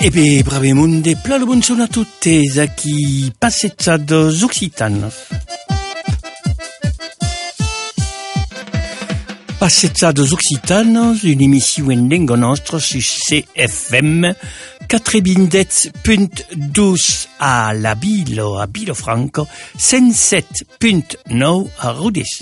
E beh, bravemunde, plalo buongiorno a tutte, aquí Passechados Occitanos. Passechados Occitanos, une émission en lingua nostra sur CFM 97.12 a la Bilo, a Bilofranco, 107.9 a Rodez.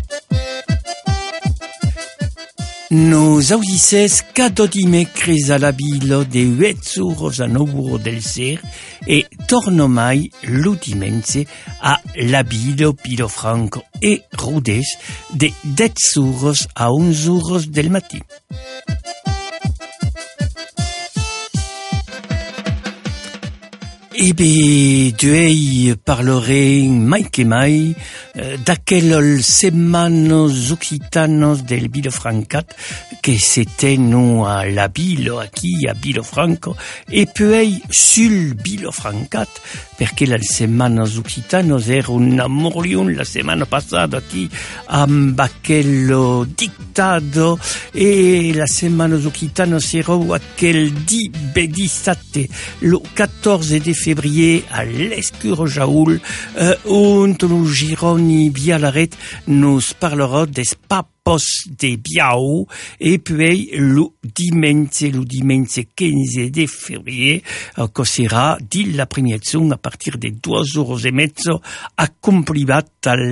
Nos audices cada dimecres a la Bilo de 8 euros a 9 euros del ser e torno mai l'udimense a la Bilo, Bilofranco e Rodez de 10 euros a 11 euros del matí. E beh, d'ei parlerem mai che mai d'aquelles semanas occitanos del Bilofrancat che se tenu a la Bilo, aquí a Bilofranco, e poi sul Bilofrancat, perché le semanas occitanos era un amorion la settimana passata aquí amb aquel dictado e la semanas occitanos era aquel di 17, le 14 de février à l'Escure Jaoul, und lo gironi via la ret nos parlerà des papos de Biao e puis lo dimense 15 de février que sera di la premiazione a partir de 2 euros e mezzo accomplibat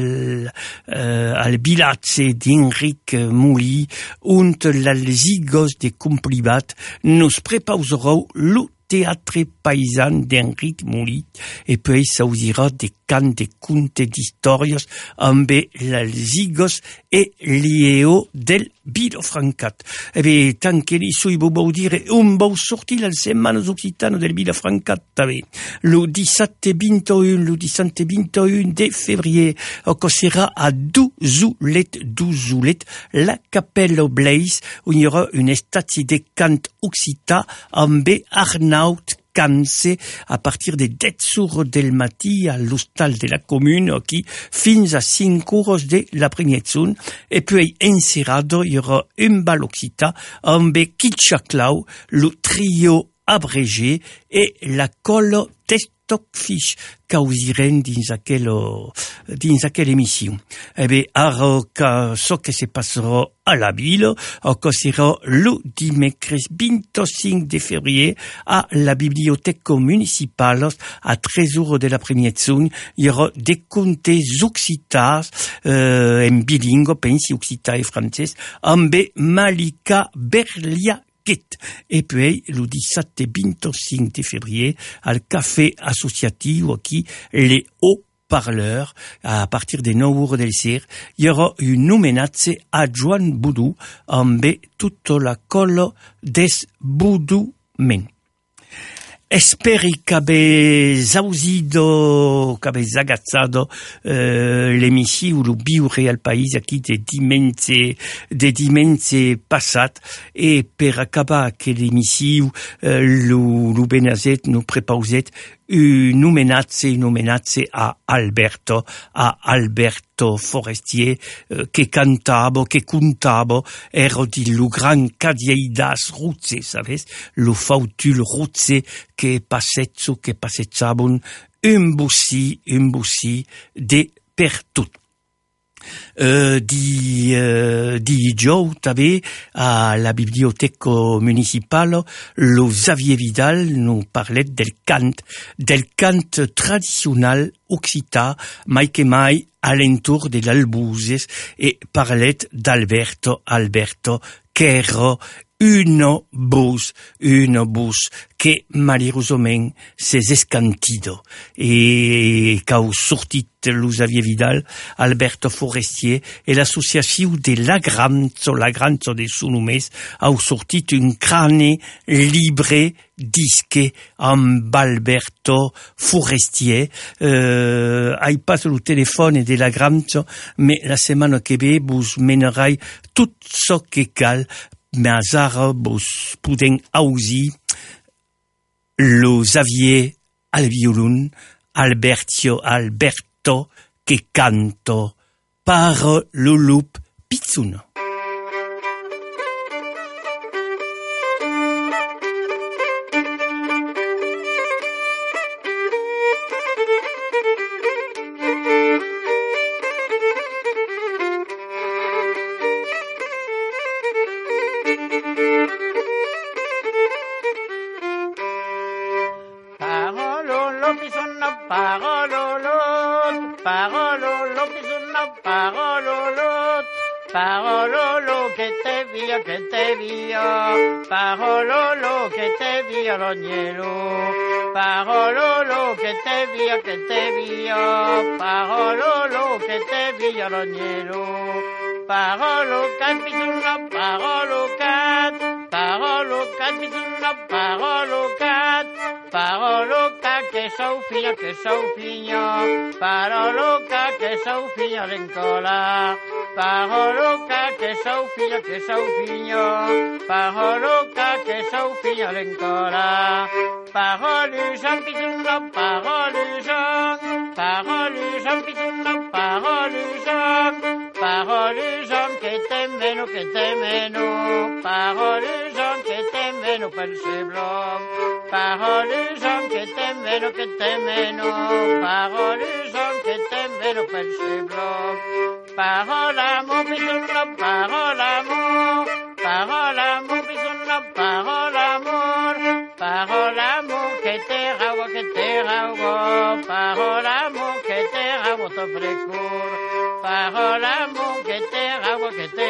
al bilazze d'Enric Muli und l'alzigos de complibat nos prepauserà lo Théâtre paysan d'Enric Mouly, et puis ça usera des cants de contes d'historios amb l'alzigos et lieo del Bilofrancat. E bé, tant que li sui vau dire un vau sortir les setmanes occitanes del Bilofrancat, també. Le 17 et 21 de février, que sera à Douzoulet, la Capella Blaise, où il y aura une statue de cant occita amb Arnaud Canse à partir des 10 heures del matí à l'hostal de la commune qui fins a 5 euros de la premiazione et puis encerrado il y aura un bal occita amb Kitchaklau, le trio abrégé et la colle Stockfish causiren dins aquella émission. Eh bé, ara que so que se passera a la Bilo, que sera le dimecres 25 de février a la biblioteca municipal a 13 euros de la premiazione. Il y aura des contes occitans en bilingue, pensi occità e francès, amb Malika Berlia. Et puis, le 17 et 25 de février, al café associatif, qui les haut-parleurs, à partir des 9 euros del ser, il y aura une homenatze à Joan Boudou, amb toute la colle des Boudou Men. Esperi qu'avez ausido, qu'avez agazzado l'emission lo biure al país aquí de dimense passat e per acabar que l'emission lo benazet no prepauset un homenatze a Alberto Forestier che cantavo, che contavo, ero di lo gran cadieidas ruzze, sabes? Lo fautul ruzze che passeggiavano un bussi de per tutto. Di Joe també a la biblioteca municipal lo Xavier Vidal nous parlet del cant tradicional occità mai che mai alentour de l'Albuses e parlet d'Alberto che era une bus che malheureusement s'est escantido e qu'au sortit lo Xavier Vidal, Alberto Forestier et l'associació de Lagranzo de Sonomés au sortit un crâne libre disque amb Alberto Forestier. Ai pas le téléphone de Lagranzo, mais la setmana que ve vos menerai tot çò que cal. Mais ara vos podem audir lo Xavier al violon, Alberto che canto par lo lup pizzuno. parololot, parololo che te via, parololo che te via l'ognelo, parololo che te via, parololo che te via l'ognelo, parolo cat bisogna, parolo cat bisogna, parolo cat che sau figlia, parolo cat che sau figlia l'encola, parolo cat che sau figlia, parolo cat che sau figlia l'encola, parolusan bisogna, parolusan bisogna, parolusan che te meno, parolusan che te meno per seblom, parolusan che te meno, parolusan che te meno per seblom, parolamo bisogna, parolamo bisogna, parolamo che te raugo, parolamo che te raugo to frecur, parolamo che te raugo,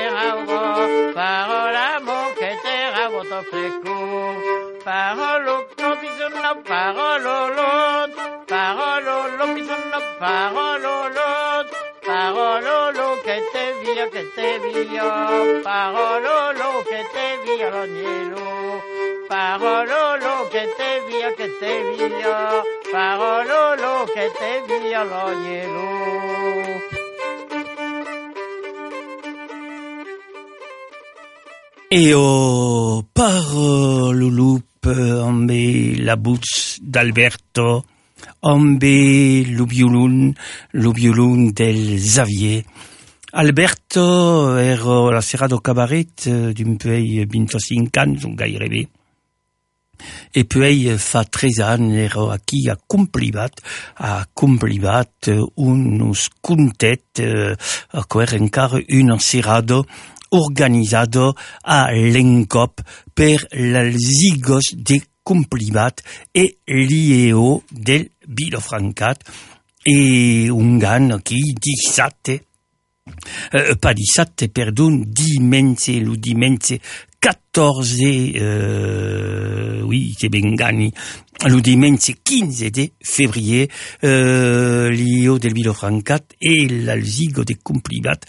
parolamo che te raugo to frecur, parolo no bisogna, parololot, bisogna, parololo che te via, parololo che te via l'ognelo, parololo che te via, parololo che te via l'ognelo. E o parolup ambe la bouche d'Alberto, ambe l'ubiulun del Xavier. Alberto ero la sera do cabaret d'un peu 25 ans, un gairebé. E poi fa 3 ans ero aquí a Complibat unus contet a quer encara un serrado organizado a l'ENCOP per l'Alzigos de Complibat e l'IEO del Vilafrancat e un gan qui dimense 14 che bengani l'udimense 15 de février l'IO del Vilafrancat e l'Alzigo de Complibat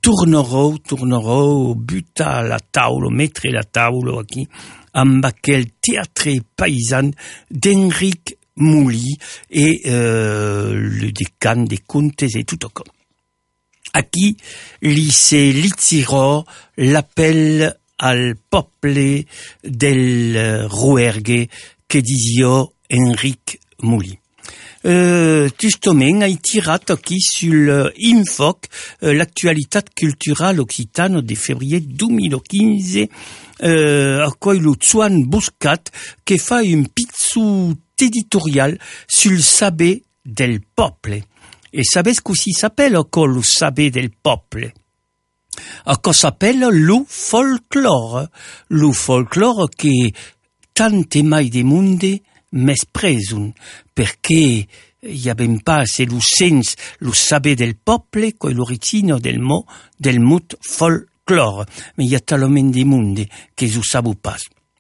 tornerò butta la taulo, mettere la taulo qui amb aquel teatre paysan d'Enric Mouly et le décan des contes et tout comme. Aquí li se litzirò l'appel al peuple del Rouergue che disio Enric Mouly. Justement, hai tirat aquí sur Infoc l'actualité culturelle occitane de février 2015 a quoi lo Tsuan Buscat che fa un pizzut editorial sul saber del peuple. Et sabes così s'appelle encore le saber del peuple? Encore s'appelle le folklore. Le folklore che tante mai de monde mespresun, perché y a ben pas c'est le sens, le saber del peuple, que l'origine del mot folklore. Mais y a tellement de monde que je sabu pas.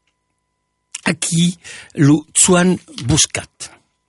Aquí, le Tsuan Buscat.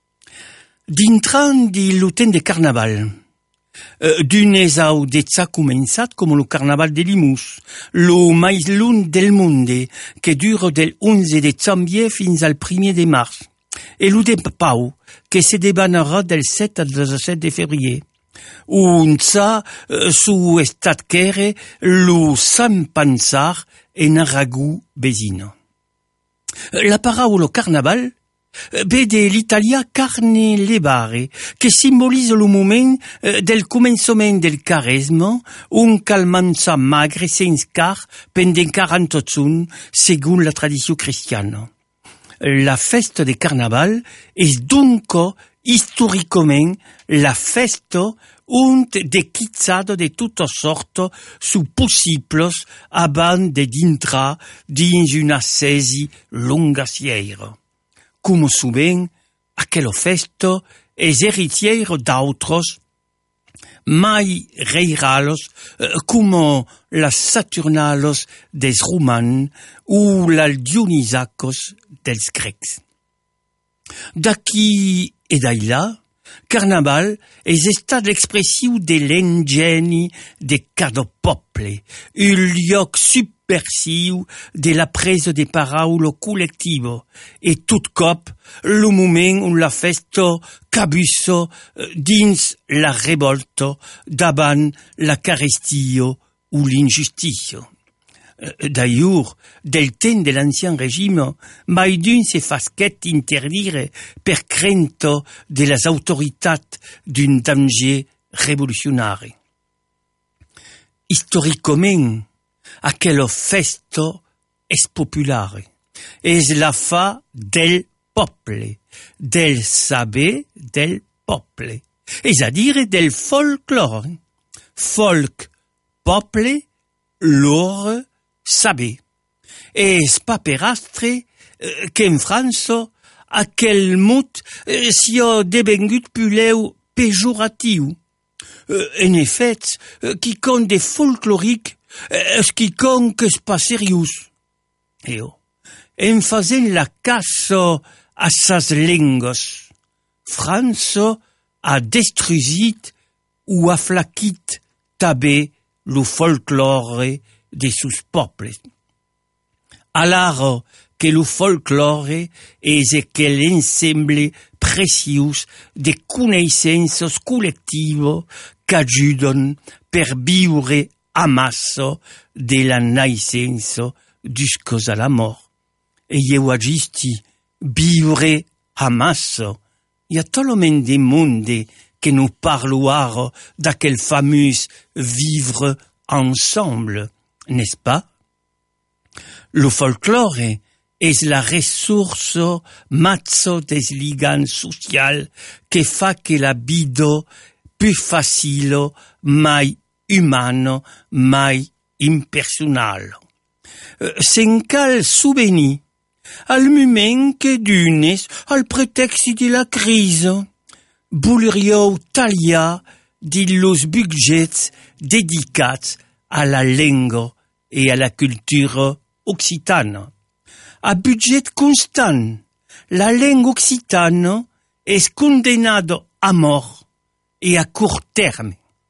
Dintran di luten de carnaval. D'un esau d'etza començat com lo carnaval de Limus, lo mais lun del monde, que dure del 11 de janvier fins al 1er de mars. Et lo de Pau, que se debanera del 7 al 17 de février. Un sa su estat kere lo San Pansar en Aragou Besino. La paraula carnaval ve de l'Italia carne levare, che simbolise le moment del començament del caresme, un calmanza magre sense car pendant 48 segon la tradició cristiana. La festa de carnaval és dunque historiquement la festa und de quitzado de tota sorte su possibles abans de d'intrar dins una sesi longaciera. Como suben, aquella festa és heritière d'autres mai reiralos como las Saturnalos des Romans ou la Dionysacos dels Grecs. D'aquí e d'aillà, Carnaval és estat l'expressiu de l'engeni de cada poble, un lloc subversiu de la presa de paraula col·lectiva, e tot cop el moment on la festa cabussa dins la revolta davant la carestia o l'injustícia. D'ailleurs, del temps de l'ancien régime, mai d'un se fasquet interdire per crenta de les autoritats d'un danger revolucionari. Historiquement, aquella festa és popular, és la fa del poble, del saber del poble, és a dire del folklore. Folk, poble, lore, saber. És paperastre que en França aquel mot s'ha devengut puleu pejoratiu. En effet, quicon de folcloric és quicon que és pas seriós. En faisant la caça a sas lengues, França ha destruït ou aflaquit també lo folklore de sus pobles. Alors que le folklore és aquel ensemble preciós de coneixences col·lectives que ajuden per viure a massa de la naixença jusqu'à la mort. E eu agisti viure a massa. Hi ha tolament de monde que nous parlons ara d'aquel fameux vivre ensemble, n'est-ce pas? Le folklore és la ressource mazzo des ligams socials que fa que la vida più facile, mai umana, mai impersonal. Se'n cal souvenir al moment que d'unes, al pretexte de la crise, voldríeu tallar de los budgets dedicats a la llengua et à la culture occitane. A budget constant, la langue occitane est condamnée à mort et à court terme.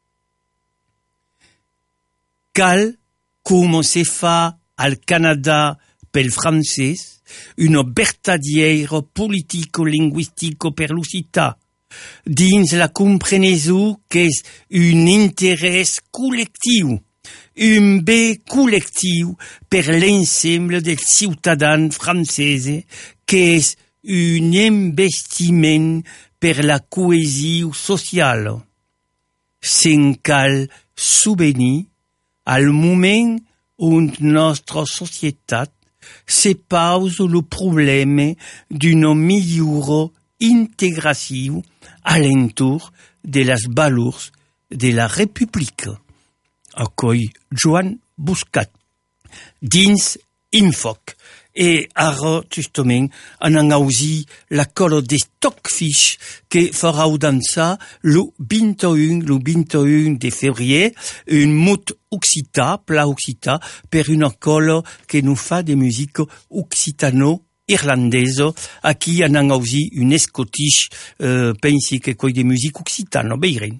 Cal, comme se fa al Canada pel francès, une vertadière politico-linguistico per l'occità, dins la compreneso qu'és un interès col·lectiu, un bé col·lectiu per l'ensemble dels ciutadans francesos, qu'és un investiment per la cohesió social. Se'n cal souvenir al moment on nostra societat se pose le problème d'une millora integration à l'entour de les valors de la République. Accueil Joan Buscat. Dins Infoc. Et ara, justament, en aussi la colle de Stockfish que fera dansar le 21 de février, un mot occità, plat occità, per una colle que nous fa de musique occitano-irlandaise. Aquí en aussi un Scottish, pensi que coi de musique occitano, veirem.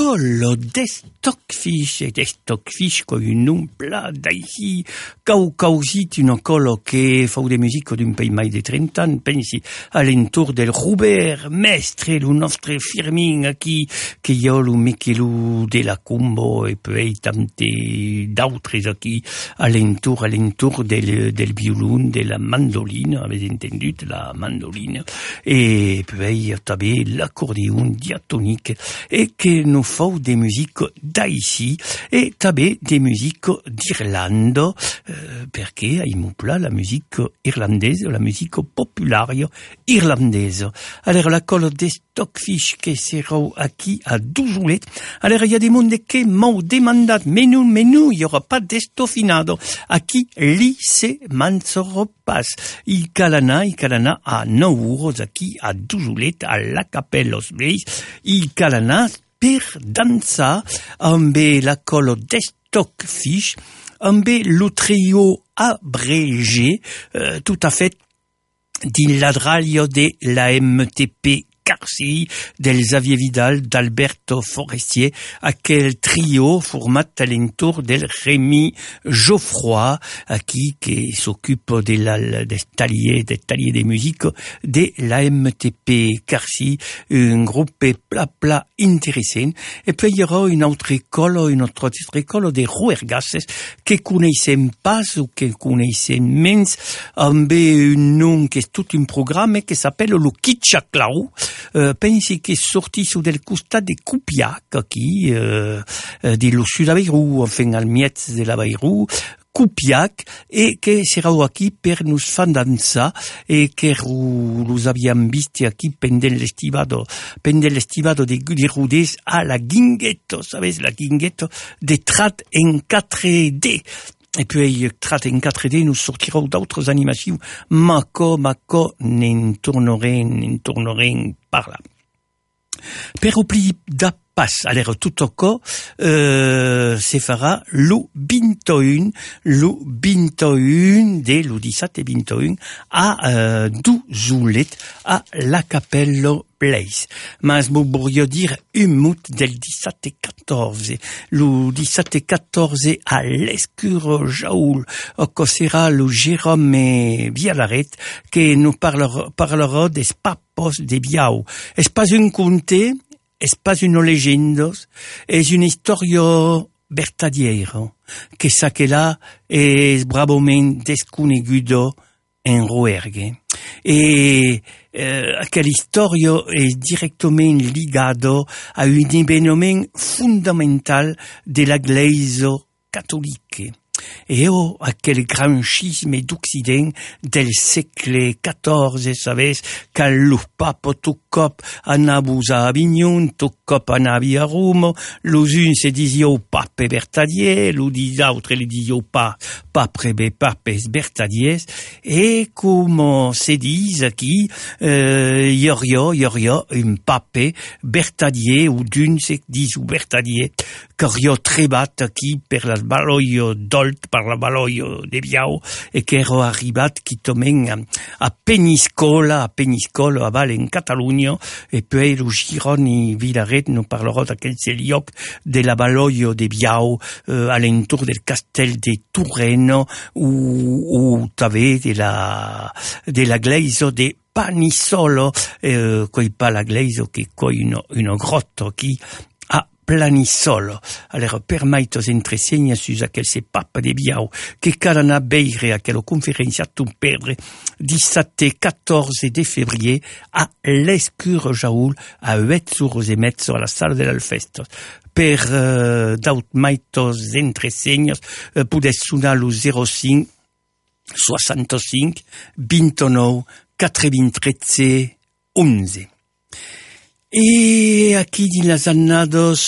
colo des stockfish, e des stockfish con un nom plat d'ici, causit una colo che fa de musica d'un pays mai de 30 ans, pensi all'entour del Robert Mestre, lo nostre firmin qui che io lo Michelu de la Cumbo e poi tante d'autres qui all'entour del violon, de la mandoline, avete entendu, la mandoline, e poi també l'accordeon diatonique, et que nous faisons des musiques d'ici et també des musiques d'Irlande, perché aimu pla la musique irlandaise, la musique populaire irlandaise. Alors la colle des stockfish que sera aquí a Dujulet. Alors il y a des monde qui m'ont demandé menu, il y aura pas d'estofinado. Aquí li se mansoro pas. Il calana a 9 euros aquí a Dujulet, à la Capelle Los Bleis. Il calana per dansa amb la colle des stockfish, amb le trio abrégé, tout à fait, din l'adraglio de la MTP Carsi, del Xavier Vidal, d'Alberto Forestier, aquel trio format all'entour del Rémi Geoffroy, qui s'occupe des taliers des musiques de la MTP Carsi, un groupe pla intéressant. Et puis il y aura une autre école de Ruergasses que connaissent pas ou que connaissent mens, amb un nom qui est tout un programme qui s'appelle le Kitchaklau. Pensi che sorti su del costat de Kupiak, qui, de lo sud Aveirou, enfin al miez de l'Aveirou, Kupiak, et que sera aquí per nos fan dansa, et que los aviam visti aquí pendent l'estivado de Rudes a la Guinguetto, sabes, la Guinguetto de Trat en 4D. Et puis, Trat en 4D nous sortira d'autres animations. Mako, n'en tournerait par là. Per oubli da pas, alors tout au cas, se fera lo 21 de lo 17 et 21 a Dujulet a la Capello Place. Mas voglio dire un mot del 17 e 14. Lo 17 e 14 a l'Escuro Jaoul, que sera lo Jérôme Vialaret, que nous parlera des papos de Biao. Es pas un conte, es pas une légende, es une historia vertadiera, que sa que là es bravament desconegudo en Rouergue. E aquella historia es directament ligado a un événement fondamental de la Iglesia catholique. Et aquel grand schisme d'Occident del segle XIV, sabes, que lo papo tout cop anabu a Avignon, tout cop anabi a Rome, los uns se disio pape Bertadier, los autres le disio papes Bertadiers, et comme se dit aquí, y auria un pape Bertadier, ou d'un se dis ou Bertadier, que rio trebat aquí per las baloio par la baloio de Biao, e che ero arribat qui tomen a Peniscola a Val en Catalunya, e poi lo Gironi Vilaret nous parlerà d'aquel lloc de la baloio de Biao, all'entour del castel de Tureno, ou també de la gleisa de Panisolo, coi pa la gleisa che coi una grotto qui Planisolo. Alors, permaitos entresegna sus aquel se papa de Biao, que calana beire aquella conferencia tu perdre 17-14 de février a l'Escuro Jaoul a 8 euros et mezzo a la sala dell'Alfesto. Per d'autmaitos entresegnas pudes sonar lo 05 65 29 93 11. E aquí din las annados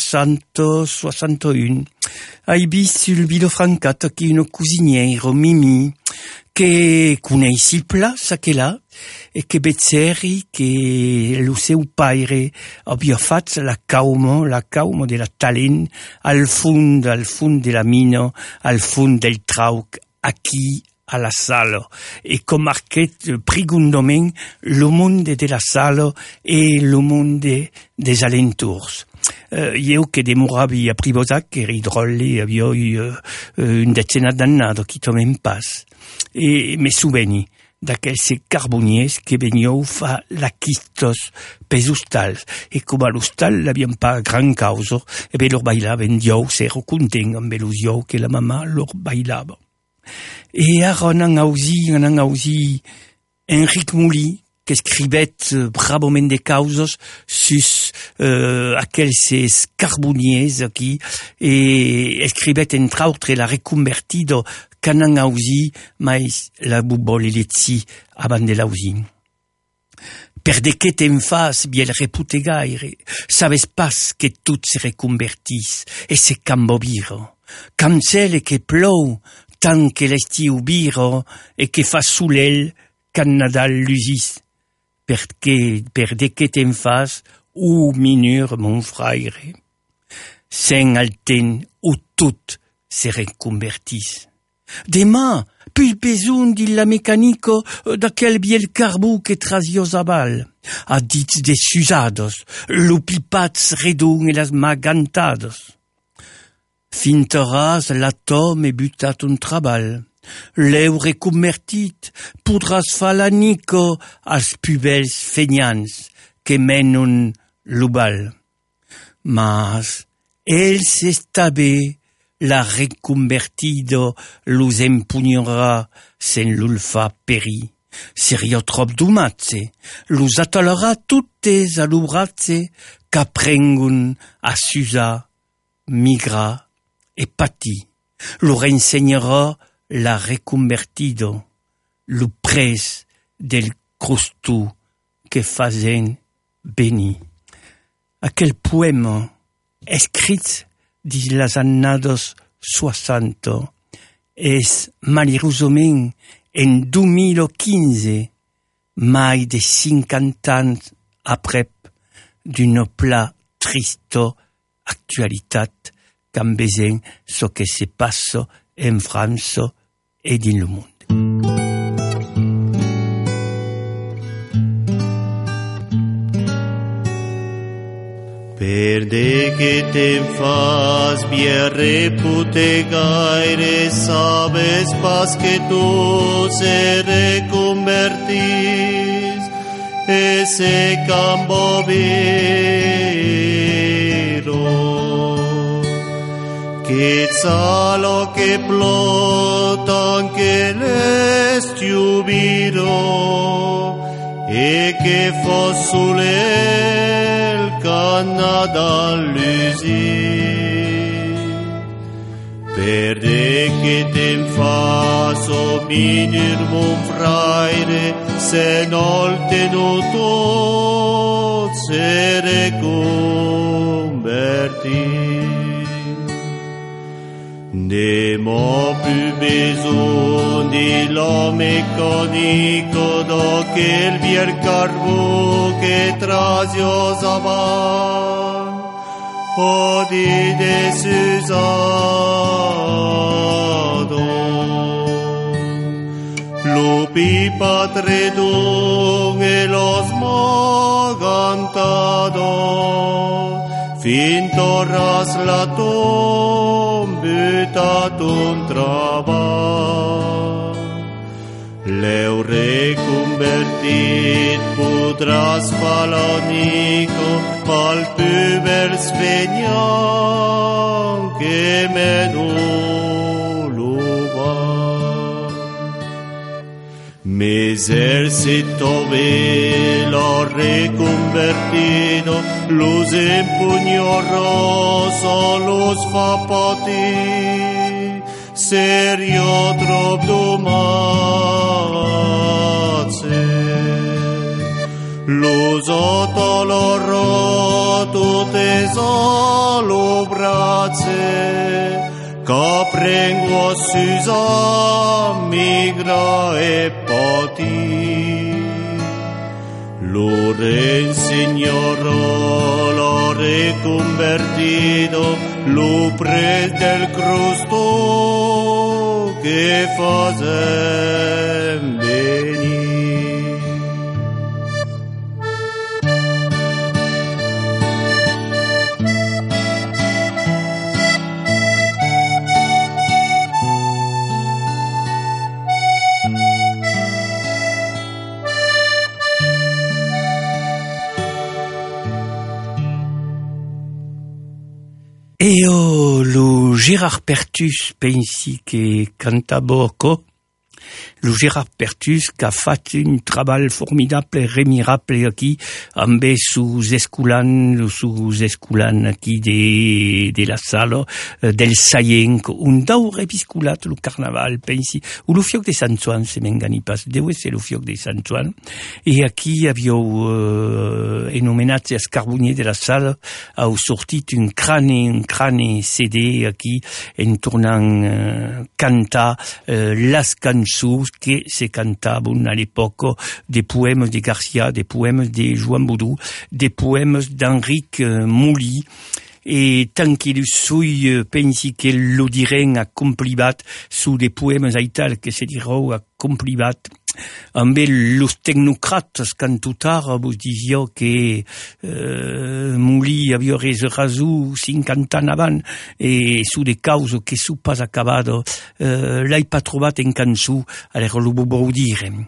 60-61 hai vist sul Vilofrancat aquí un cuisiniero Mimi che coneissi il pla sa che là e che bezzeri che lo seu paire abbia fatto la caumo della talent al fund della mina, al fund del trauc aquí a la sala, e com marquet prigundomen lo monde de la sala e lo monde des alentours. io che demoravi a Pribosac e ridrolli avioi un decena d'annado che tomen pas. E me souveni d'aquels carboniers que veniau fa laquistos pesustals. E com a l'hostal l'haviam pas gran causa, e be lor bailaven diou s'ero content amb los diou que la mama lor bailava. E ara an auzi Enric Mouli, que escribet brabament de causos sus aquells carboniers aquí, e escribet entre autres la reconvertido qu'an auzi mais la bubol eletzi abans de l'auzi. Per de què te'n fas, biel repute gaire, sabes pas que tot se reconvertís e se cambobiro. Cancel que plou, tant que l'estiu biro e que fa soleil can Nadal l'usis. Per de què te'n fas, ou minur, mon frère. Sen alten ou tot se reconvertís. Demà, puis besoin de la mecanico d'aquel biel carbó que trasios a bal. A dits desusados, l'opipats redon e las magantados. Fintoràs l'atom e butat un trabal. L'heu reconvertit, podràs fa la nico als pubels feignants que menen l'ubal. Mas els està bé, la reconvertido los empugnarà sen l'ulfa peri. Seria trop domatze, los atalarà tuttes a l'ubratze qu'aprengun a s'usar, migrar e patir. Lor ensenyarà la reconvertido, lo pres del crustú que fazen venir. Aquel poema escrit dins les annados 60 és malheurosament en 2015, mai de 50 anys après d'una pla trista actualitat qu'en besoin ce que se passa en França e dins le monde. Per de que te'n fas bien repute gaire, sabes pas que tu se reconvertís, ese campo vero, que salo que plotan que l'estiu viro, e que fossule Canada l'usi. Per de que te'n fas o minur mon frère, se nol tenu tot se reconvertit. N'emo plus besoin de la mécanico d'aquel vieux carbó que trasios avant, o di desusado. Lo pipa tredon e los mogantados, fintorras la butat un treball. L'heu reconvertit, podràs fa l'onico al pubers feignant que menu l'uval. Mesército ve l'ho reconvertido, los empuñosos los fa patir, serio trop domatze. Los otoloro tutes alo bratze, caprengo susa migra e patir. Lo reinsegnarò, l'ho reconvertido, lo pres del crusto che facem venir. lo Gérard Pertus pensi que canta boco. Le Gérard Pertus qu'a fait un travail formidable et remirable aquí, amb sous esculan aquí de la salle del Sayenc, un daur episculat le carnaval, pensi, ou le fioc de Sant Joan, se m'engani pas, deu ser le fioc de Sant Joan, et aquí aviau enomenat els carboniers de la salle, au sortit un crâne CD aquí, en tornant cantar las cançons que se cantaven à l'époque, des poèmes de Garcia, des poèmes de Joan Boudou, des poèmes d'Enric Mouly, et tant qu'il sui pensi que lo diren a complibat sous des poèmes aital que se dirau a complibat, amb los tecnocrates cantutar vos disio que Mouly havia rasu 50 ans avant e su de causa que su pas acabado l'hai pas trobat en cançó, alors lo vau direm.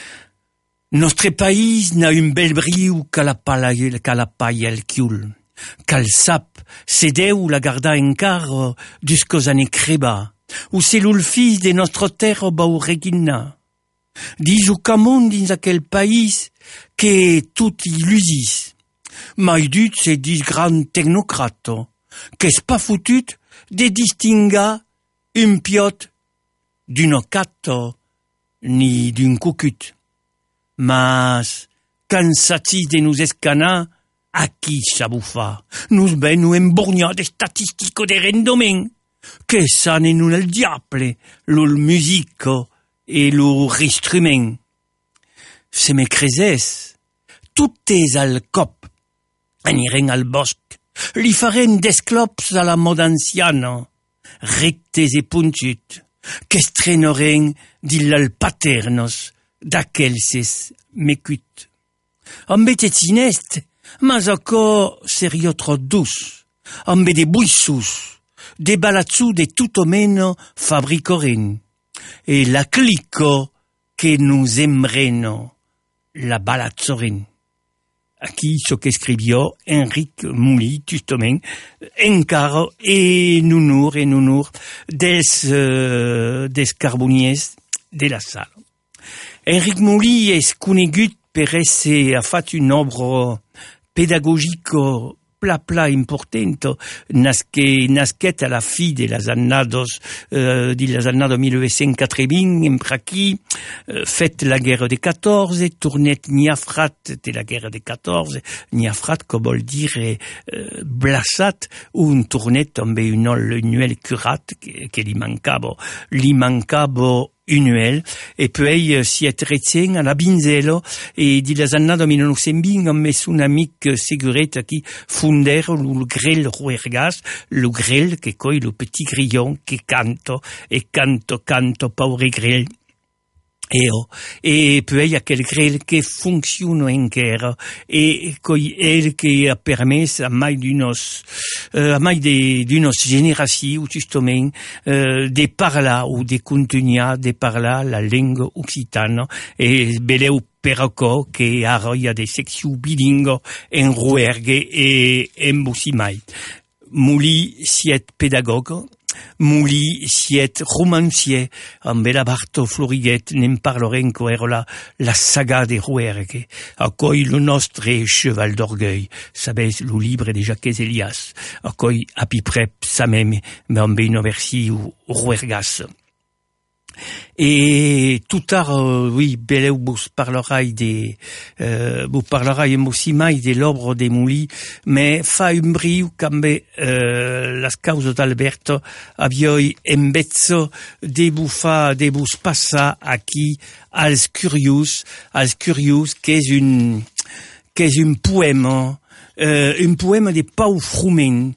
Nostre país n'a un bel briu qu'à la paille al chiul. Cal sap, se deu la garda encara d'uscos ane creba, ou se l'ulfis de nostre terra bau regina. Dis au camon dins aquel país que tout illusis. Mai dut se dis grand technocrato, qu'es pas foutut de distinga un piot d'un ocato ni d'un cucut. Mas, cansatis de nous escanar, aquí s'abufa. Nous venu emborgnar de statistico de rendomen, que sanen un el diable, l'ul musico et l'instrument. Se me creses, totes al cop, anirem al bosc, li farem d'esclops a la moda anciana, rectes e puntit, que estrenorem dill'al paternos, d'aquelses mecut. Amb etetzinest, mas aco serio tro dus, amb de buissus, de balatzou de tout omeno fabricoren, e la clico que nous emreno, la balazzoren. Aquí ce qu'escrivió Enric Mouly, justament, encara e nunur des carboniers de la salle. Enric Mouly és conegut per esse ha fet un obra pedagogico pla importante, nasquet a la fi de las annados, de las annados 1980, en praqui, fet la guerra de 14, tournet niafrat de la guerra de 14, niafrat, que vol dire blasat, un tournet també un annuel curat, que li mancava annuel, e poi si è recent a la Binzello, e di las annados 1920 am mes un amic seguret qui fonder le grel ruergas, le grel que coi le petit grillon que canto paure grel. E poi aquel grel que funciona encara, e coi el que ha permès a mai d'unos generacions, justament, de parlar ou de continuar de parlar la lengua occitana, e beleu per aco que ara hi ha des seccions bilingues en Rouergue e en Bussimai. Mouly siet pedagogue, Mouly siet romancier, amb la Barto Floriguet n'en parlerem que era la saga de Rouergue, acoi le nostre cheval d'orgueil, sabes, le livre de Jacques Elias, acoi a pi prep samem, mais amb una versió Rouergas. Et tout tard, oui, beleu vous parlerai en Bussimai de l'obra de Mouly, mais fa un briu cambe las causes d'Alberto avioi embezzo de vos passar aquí als curious, que és un poème de Pau Frument,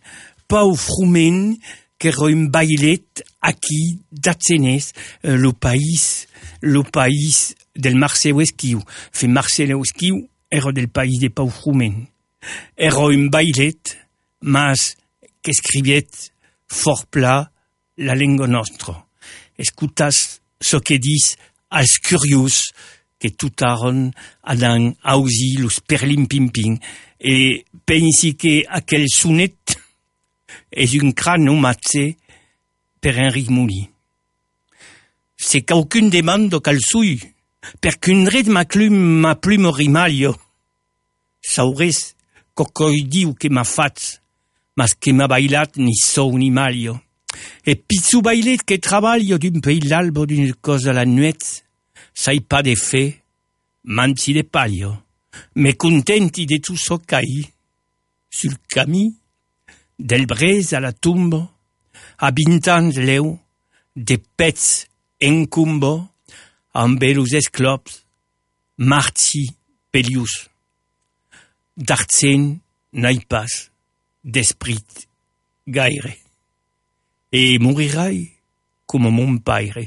que era un bailet aquí d'Atzenès, le país del Marcel Esquiu. Fait Marcel Esquiu era del país de Pau Frument. Era un bailet, mas qu'escriviet fort pla la lengua nostra. Escutas ce que dis als curious, que tutaron adan ausi los perlimpimping, e pensi que aquel sonet és un crâne omatze per Enric Muli. Se quaucun demando calçui, per qu'un red ma plume rimaglio, saures cocoi diu que m'ha fats, mas que m'ha bailat ni sou ni maglio. E pizzu bailet que traballo d'un pays l'albo d'une cosa la nuet, sai pas de fe, manzi de paglio, me contenti de tout so caí, sul camí, del brez a la tombe, a 20 ans leu, de pets encumbo, amb belus esclops, marti pelius. D'artzen n'ai pas d'esprit gaire, et morirai com mon paire,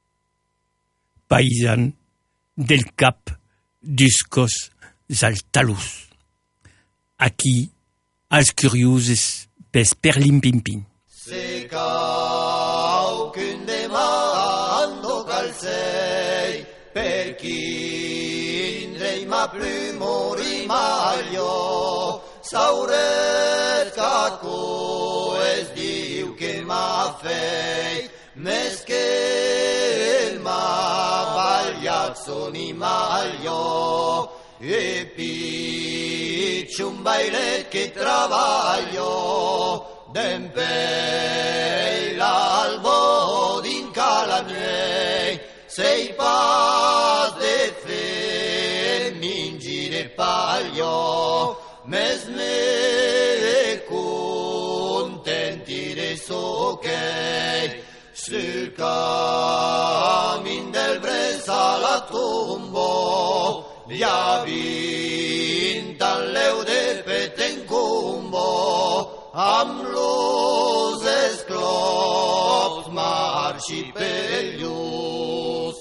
paisan del cap d'uscos altalus. Aquí, als curiuses pes perlimpimpin. Se cau qu'un demando calcei, per quindrei ma plumo rimaglio, sauret caco es diu que m'ha fei, mes que el m'ha bagliat son imaglio, e picciun bailet che travaglio, d'empei l'albo din calanei, sei pas de fe mingi de paglio, mes me contenti de sochei, sul camin del brez a la tombo, gli ha vinta l'eu de petencumbo, amb los esclops marxi pellius.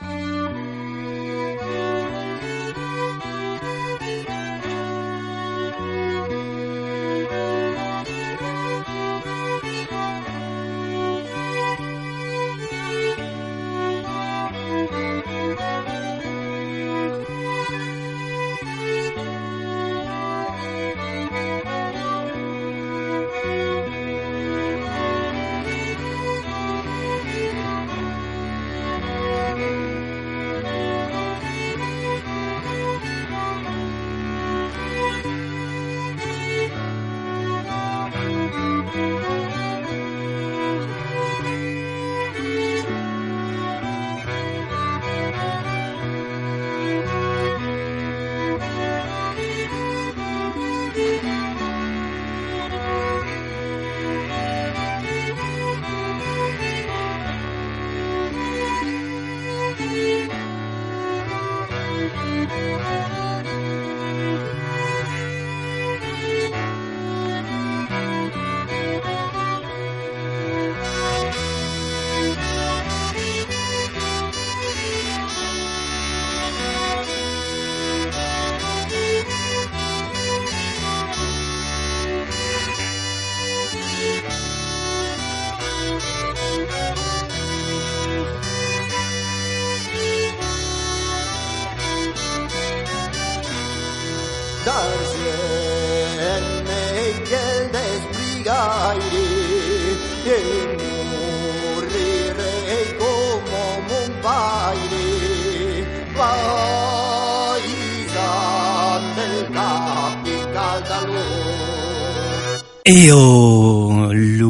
Eo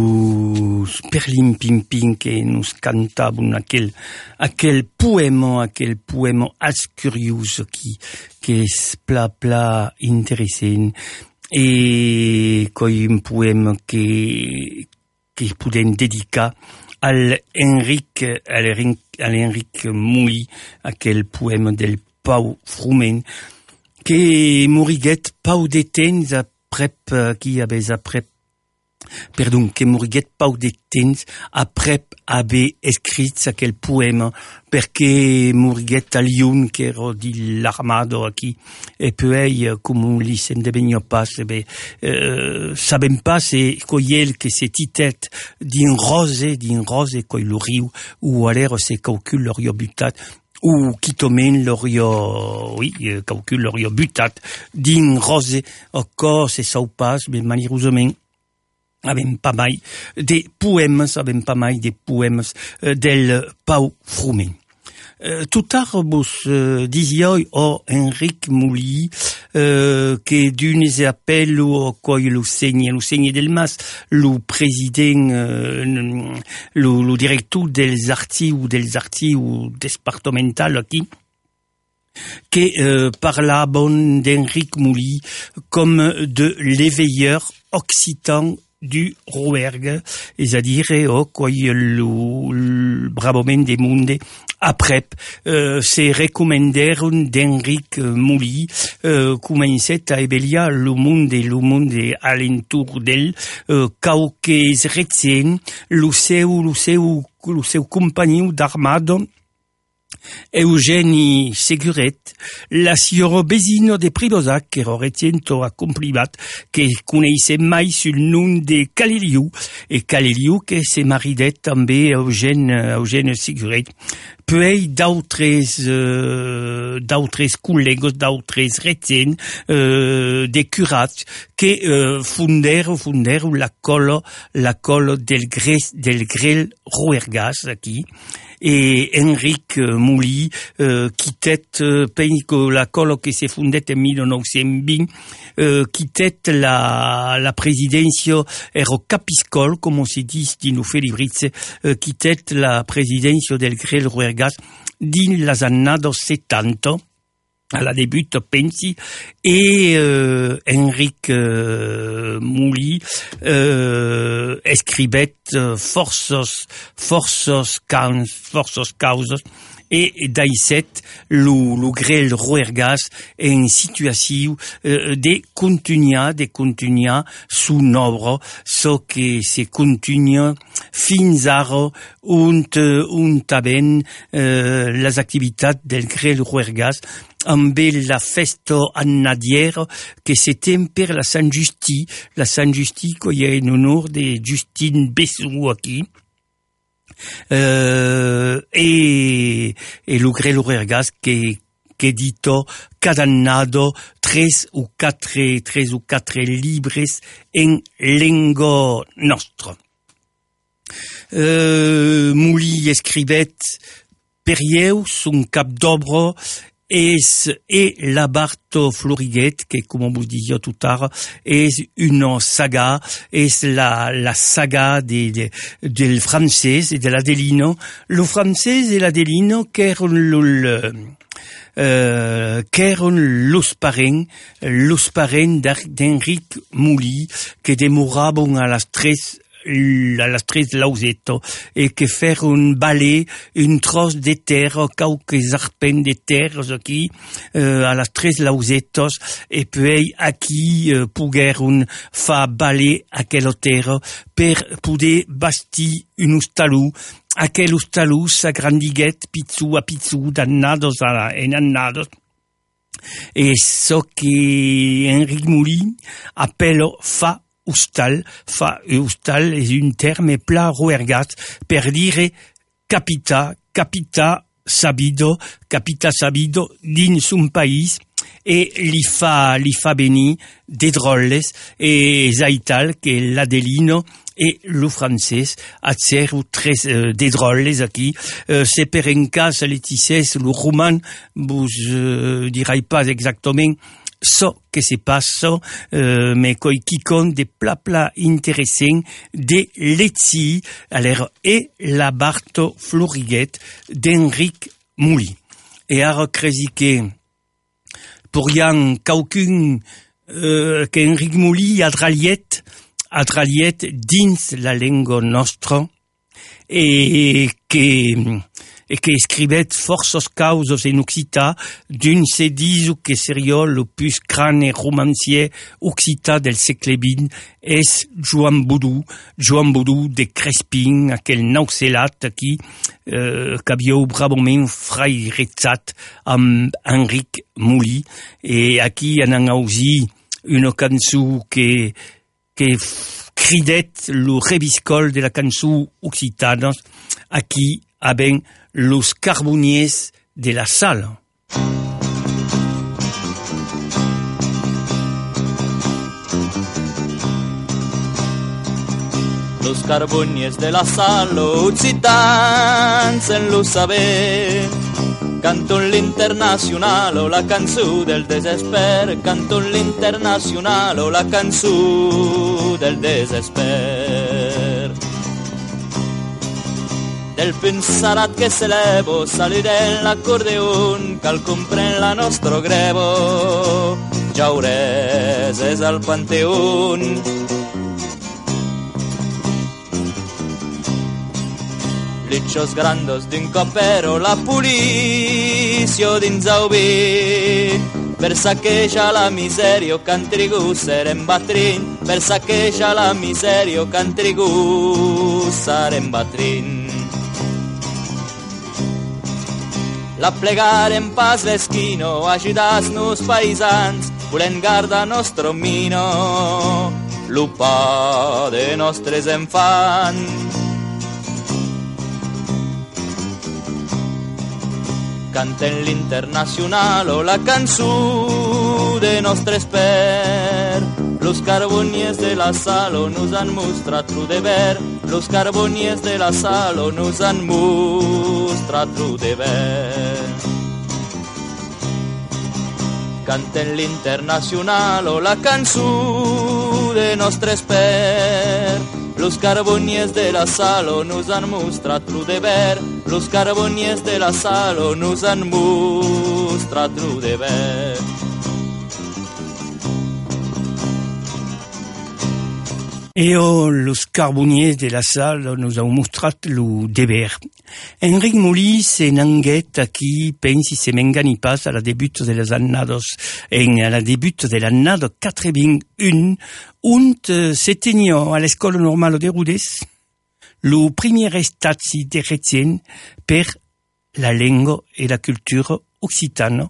los perlimpimpin que nos cantaban aquel poema ascurius que es pla interessant e coi un poema que puden dedicar al Enric Muli, aquel poema del Pau Frumen que moriguet pau de temps que moriguet pau de temps aprep haver escrit aquel poema perché moriguet a Lyon che ero di l'armado aquí e poi come li sem devenio pas sabem pas se coiel que se titet din rose coi lo riu ou alero se calcul l'orio butat ou quitomen l'orio calcul l'orio butat din rose encore se sau pas mais malheureusement avem pas mai de poemes, del Pau Frument. Tutar vos disioi o Enric Mouly que d'un appello o coi lo segni del mas lo president lo director dels archius departamental aquí que parlabon d'Enric Mouly comme de l'éveilleur occitan du Rouergue, c'est-à-dire coi lo bravoment de monde après se recommandaron d'Enric Mouly comencet a ebelia lo monde alentour del cauques recent lo seu compagnon d'armado Eugeni Seguret, la signora Besino de Pridosac, che recento ha comprimat, che coneisse mai sul nom de Caliliu, e Caliliu che se maridet també Eugene Seguret. Puis d'autres collègues, d'autres recents, des curats, que fondèrent la colle del Grel Rouergas, aquí, et Enric Mouly, quittait, penso la colle que se fondet en 1920, quittait la présidence, ero capiscol, comme se dit dino Felibritze, quittait la présidence del Grel Rouergas din las annados 70, à la début, pensi, et Enric Mouly escribet forces causes et daïset lo Grel Rouergas en situation de continuar son œuvre, so que se continua fins ara taben les activitats del Grel Rouergas amb la festa annadiera que s'éteint per la Sant Justi que hi ha en honor de Justin Bessou aquí. E lo Grel Rouergas que edito cada annado 3 ou 4 libres en lengua nostra. Mouly escribet perieu son cap d'obra et la Barto Floriguet, que comme vous disiez tout à l'heure, est une saga, est la saga del français et de l'Adelino. Le français et l'Adelino qu'erano los parents d'Enric Mouly, que demoraban a las 3 lauseto, et que faire un balai, une trosse de terre, quelques arpents de terre, aquí, a las 3 lausetos, et puis, aquí, pogueron fa balai aquella terre, per poder bastir un hostalú, aquel hostalú s'agrandiguet pizzu a pizzu, d'annados en annados, et so que Enric Mouly appelle fa hostal est un terme pla Rouergas per dire capita sabido din son país, et li fa beni de drolles et zaital que l'Adelino et le français a zero 3 de drolles aquí, c'est per en cas letisses le roman vous dirai pas exactement so que se passe, mais qui compte des plats intéressants de Letzi, alors, et la Barto Floriguet d'Enric Mouly. Et à recrésiquer, pour yan quelqu'un, qu'Enric Mouly a draliet dins la langue nostra, et que escribet forces causes en occitan d'un se disu que seria le plus grand romancier occitan del segle XX és Joan Bodou de Crespin, aquel nauselat aquí, qu'havíeu bravament frairezat amb Enric Mouly, et aquí en ausi una cançó que cridet le reviscol de la cançó occitana, aquí avec los carboniers de la salle. carbonies de la sal, occitans en lo saber. Canto l'internazionale, la canzone del desesper, canto l'internazionale, la canzone del desesper. Del pensarat che se levo, salire l'accordeon, cal comprèn la nostro grevo, Jaureses al Panteón. Liccios grandos d'un copero, la pulisio dins aubin, per saquejar la misèria qu'han trigut serem batrin, per saquejar la misèria qu'han trigut serem batrin. La plegarem pas l'esquino, ajudas-nos paisans, volem guardar nostre mino, l'upa de nostres enfants. Canten l'internazionale, la cançó de nostres per. Los carbonies de la salo nos han mostrat lo deber, los carbonies de la salo nos han mostrat lo deber. Canten l'internazionale, la cançó de nostres per. Los carbonies de la salo nos han mostrat lo deber, los carbonies de la salo nos han mostrat lo deber. Eo los carboniers de la salle nous han mostrat lo deber. Enric Mouly se nanguet aquí, pensi se m'engani pas, a la debut de les annados, a la debut de l'annado 81, se tenio a l'escola normale de Rodez, lo premier estaci de Retien per la lingua e la cultura occitana.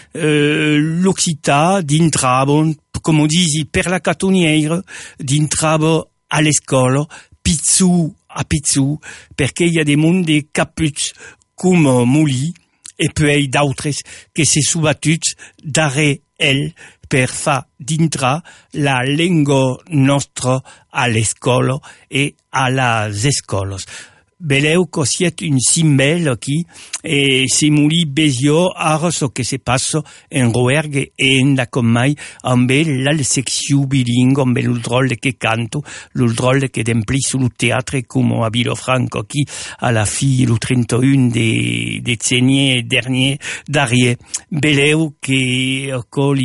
L'Occità d'intrabo, come disi, per la catoniera, d'intrabo a l'escola, pizzu a pizzu, perché il y a des mondi caputs come Mouly, e poi d'autres che se subattuts dare el per fa dintra la lingua nostra a l'escola e a las escolas. Beleu cosiet un simbel aquí, e se Mouly besio ara so que se passo en Rouergue e en la commai amb la secció bilingue, amb l'uldrol que canto, l'uldrol que d'empli sul teatre come a Vilafranca aquí a la fi lo 31 de Tsenier dernier d'Arié. Beleu que li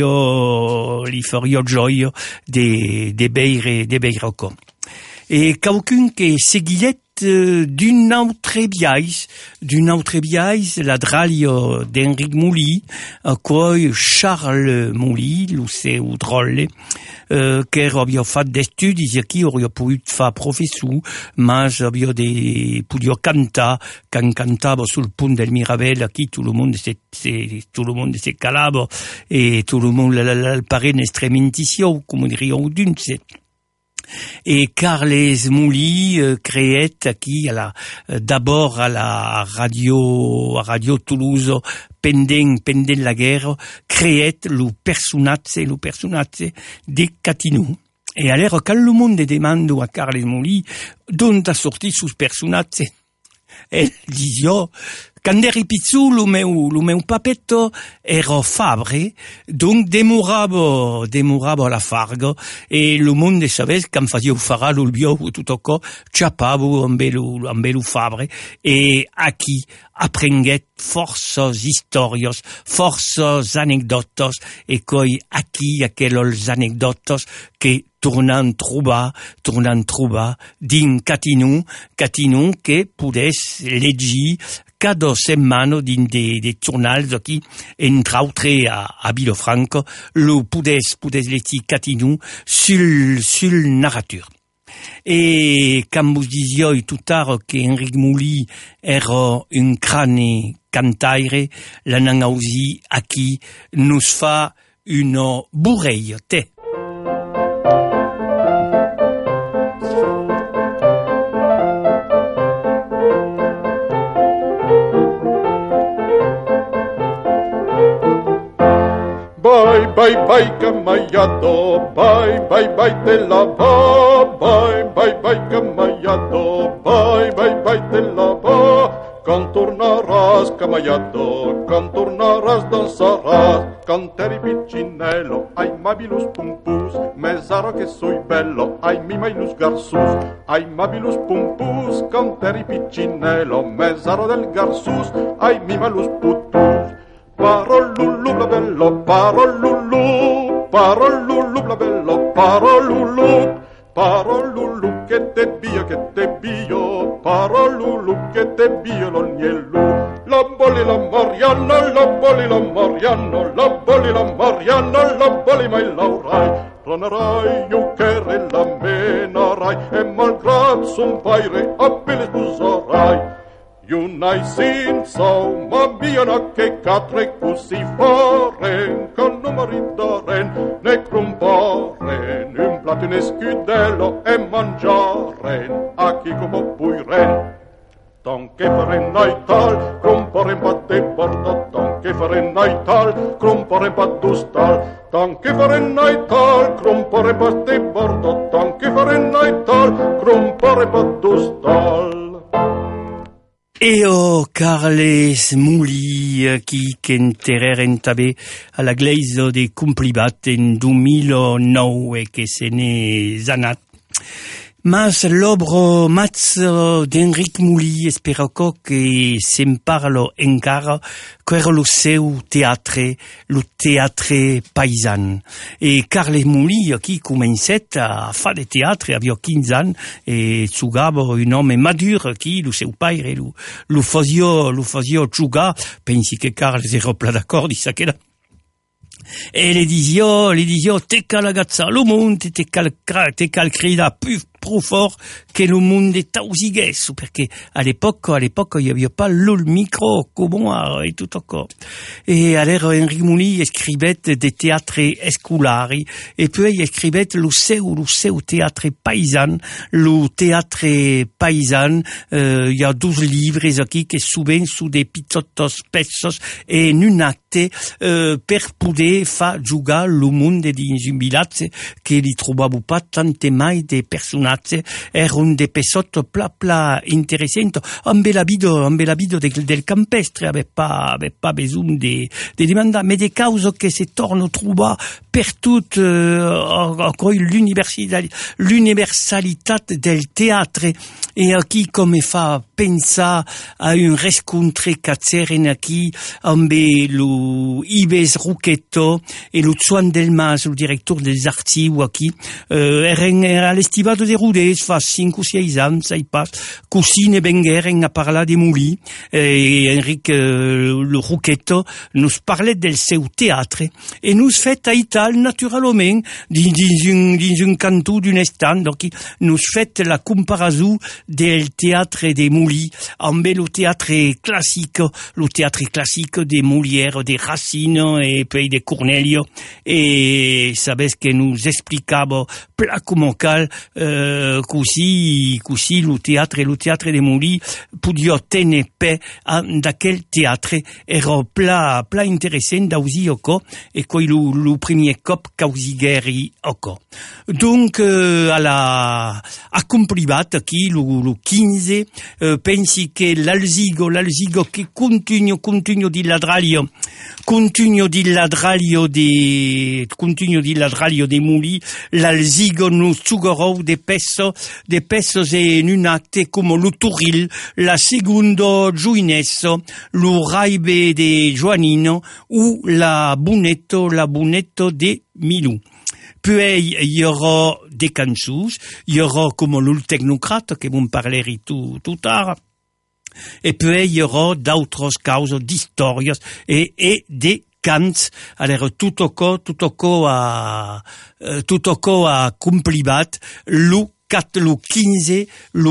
fario gioia de beire co. E qualcun que seguillet d'un autre biais, la draglio d'Enric Mouly, a cui Charles Mouly, lo seu drolle, che abbia fatto de studi, aquí abbia potuto fare professor, ma abbia potuto cantare, quand cantava sul pont del Mirabel, aquí tout le monde se calava, e tout le monde le parent estrementicio, come dirions d'unce. Et Carles Mouly créait aquí d'abord à la radio Toulouse pendant la guerre, créait le personnage de Catinou. Et alors quand le monde demande à Carles Mouly d'on a sorti ce personnage, elle disait quand eri pizzu, lo meu papetto era fabre, donc demorava la farga, e lo monde savés quand fazia farà lo bio o tutto co, ciapavo amb lo fabre, e aquí aprenguet forces historios, forces anecdotos, e coi aquí aquellos anecdotos que tornant trobar din Catinou que podes llegir cada setmana din de journals aquí, entre autres a Vilafranca, lo podes llegir Catinou sul narratur. Et quand vous disiez tout tard que Enric Mouly era un crâne cantaire, la nanausi aquí nous fa une bourreille, te. bye bye Camaiado, bye te la va, bye Camaiado, bye te la va. Quand tornaràs Camaiado, quand tornaràs danzaràs, canteri piccinello, ai mabilus pumpus, mes ara che soi bello, ai mimailus garsus, ai mabilus pumpus, canteri piccinello, mes ara del garsus, ai mimalus putus. Parolulu bla bello, parolulu, parolulu bla bello, parolulu, parolulu che te bio, parolulu che te bio l'ognellu. La boli la Mariana, la boli la Mariana, la boli la Mariana, la boli mai laurai. Tornerai, io che la menarai, e malgrado son paire, appena sposarai. Io n'hai senza, ma biana che catre così faren, che non maritaren, ne crumparen, un plato in scudello e mangiaren, a chi come puiren. Tanche farenai tal, crumparen batte bordo, tanche farenai tal, crumparen baddustal, tanche farenai tal, crumparen batte bordo, tanche farenai tal, crumparen baddustal. Eo Carles Muli qui enterreren també a la gleisa de Cumplibat en 2009 e que se n'è zanat. Mas l'obra mazzo d'Enric Muli espero che se'n parlo encara quero lo seu teatre paisan. E Carles Muli qui comencet a fa de teatre avio 15 ans e jugava un home madur qui lo seu paire lo fazio jugar, pensi che Carles era pla d'acord di sa che la. E le dizio, te cal agazza lo monte, te cal crida più fort che lo monde tausiguesso, perché all'epoca il y avait pas le micro come e tutto co. E allora Enric Muli scrivet de teatri scolari e poi scrivet lo seu teatre paisan, il y a 12 livres qui che suben su de pizzottos pesos e in un acte per poder fa jugar lo monde dins un vilatge che li trovavo pas tante mai de personaggi. Era un de pesotto pla interessante, amb la bido del campestre ave pas besoin de demandar, mais de cause che se torno trobar per tut l'universalitat del teatre e qui come fa pensar a un rescontre cazzeren aquí amb lo Ives Rucchetto e lo Zuan del Mas, lo director dels archius aquí, era all'estivado de Rodés fa 5 o 6 ans, sai pas, cosine vengueren a parlar de Muli, Enric lo Rucchetto nos parlet del seu teatre e nos fet a Ital naturalment dins un cantó d'un estant, donc nos fet la comparaison del teatre de Muli amb lo teatre classique de Molière, de Racine e poi de Cornelio, e sabes que nos explicava pla como cal così lo teatre de Muli podia tenere pe d'aquel teatre era pla interessant d'ausi oco e coi lo premier cop causigueri oco. Donc a Cumplibat qui lo 15 pensi che l'alzigo che continuo di ladralio de Muli, l'alzigo nos ciugorou de pesos e in un acte come lo Turil, la secondo Gioinesso, lo Raibe de Joanino o la Bunetto de Milou. Puis il y aura des cançons, il y aura comme le technocrate que vous parlerez tout tard. Et puis il y aura d'autres causes d'historias et des cants. Alors tout au co a Cumplibat, lo le 15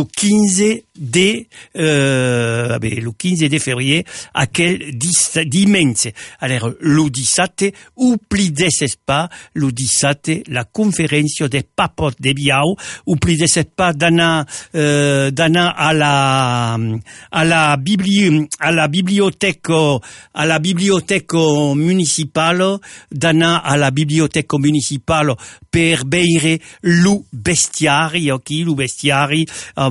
de février, aquel dimanche. Alors, le 17, oublides pas, le 17, la conférence des papes de Biao, oublides pas d'anar à la bibliothèque municipale, d'anar à la bibliothèque municipale per veire lo bestiari, lo bestiari,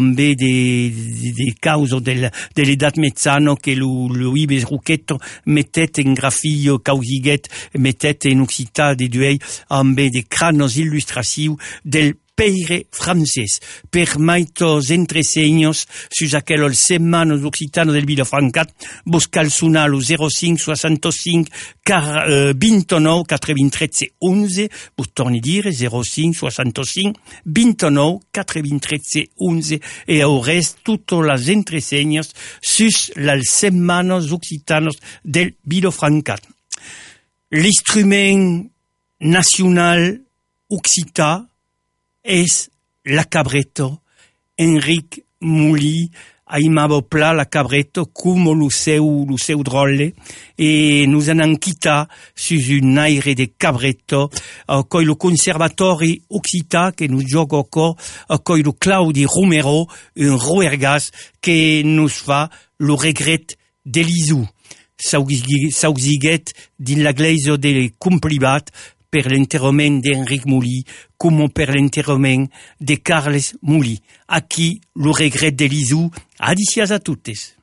de causa dell'edat mezzano che lo Ives Rucchetto mettet in grafio causiguet, mettet in occità de duei, de cranos illustratius del peire francès. Per maitos entresenyos, sus aquel setmana occitano del Vilafrancat, vos cal sonar lo 05 65 29 93 11, vos torni dire 05 65 29 93 11, e au rest tutte las entresenyos sus las setmanas occitanos del Vilafrancat. L'instrument national occità es la cabretto. Enric Muli aimava pla la cabretto come lo seu drolle, e nous anan quittat sus un aire de cabretto, coi lo conservatori occità che nous gioca ancora, coi lo Claudi Romero, un roergas che nous fa lo regret de l'Isou. Sausiguet din la gleisa de complibat per l'enterrament d'Enric Muli, come per l'enterrament de Carles Muli. Aquí, lo regret de l'Isou, adicias a toutes.